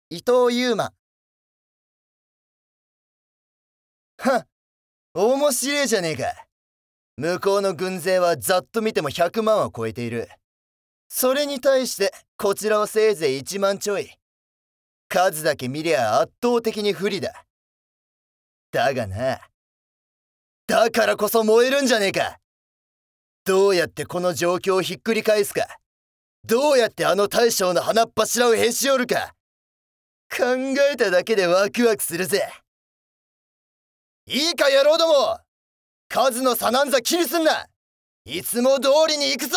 伊藤優馬。はっ、面白えじゃねえか。向こうの軍勢はざっと見ても100万は超えている。それに対してこちらはせいぜい1万ちょい。数だけ見りゃ圧倒的に不利だ。だがな、だからこそ燃えるんじゃねえか。どうやってこの状況をひっくり返すか。どうやってあの大将の鼻っ柱をへし折るか。考えただけでワクワクするぜ。いいか野郎ども、数の差なんざ気にすんな。いつも通りに行くぞ。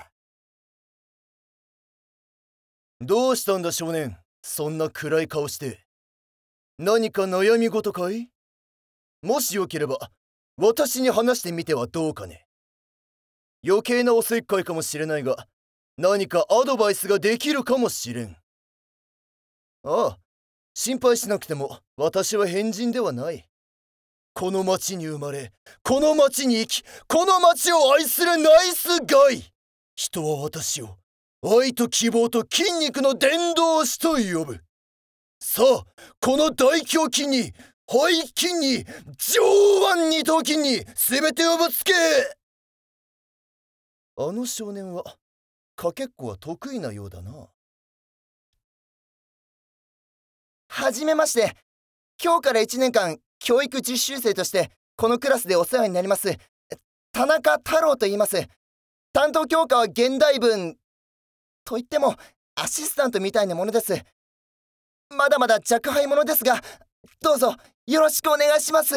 どうしたんだ少年、そんな暗い顔して。何か悩み事かい？もしよければ私に話してみてはどうかね。余計なおせっかいかもしれないが、何かアドバイスができるかもしれん。ああ、心配しなくても私は変人ではない。この町に生まれ、この町に生き、この町を愛するナイスガイ。人は私を愛と希望と筋肉の伝道師と呼ぶ。さあ、この大胸筋に背筋に上腕二頭筋に全てをぶつけ。あの少年はかけっこは得意なようだな。はじめまして。今日から1年間教育実習生としてこのクラスでお世話になります田中太郎と言います。担当教科は現代文と言ってもアシスタントみたいなものです。まだまだ若輩者ですが、どうぞよろしくお願いします。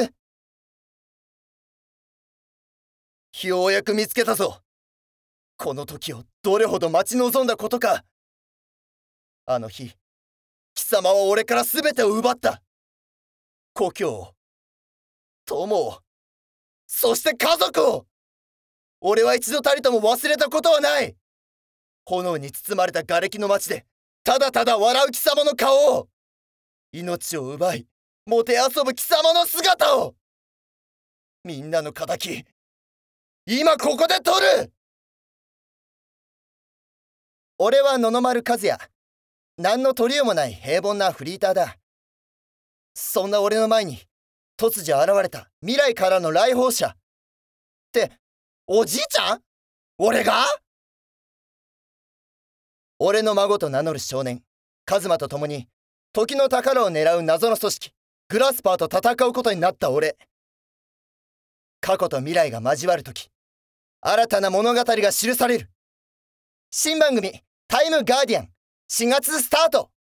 ようやく見つけたぞ。この時をどれほど待ち望んだことか。あの日、貴様は俺から全てを奪った。故郷を、友を、そして家族を。俺は一度たりとも忘れたことはない。炎に包まれた瓦礫の街でただただ笑う貴様の顔を、命を奪いもてあそぶ貴様の姿を、みんなの敵、今ここで取る。俺は野々丸和也。何の取り柄もない平凡なフリーターだ。そんな俺の前に突如現れた未来からの来訪者って、おじいちゃん？俺が？俺の孫と名乗る少年カズマと共に時の宝を狙う謎の組織グラスパーと戦うことになった俺。過去と未来が交わる時、新たな物語が記される。新番組タイムガーディアン4月スタート。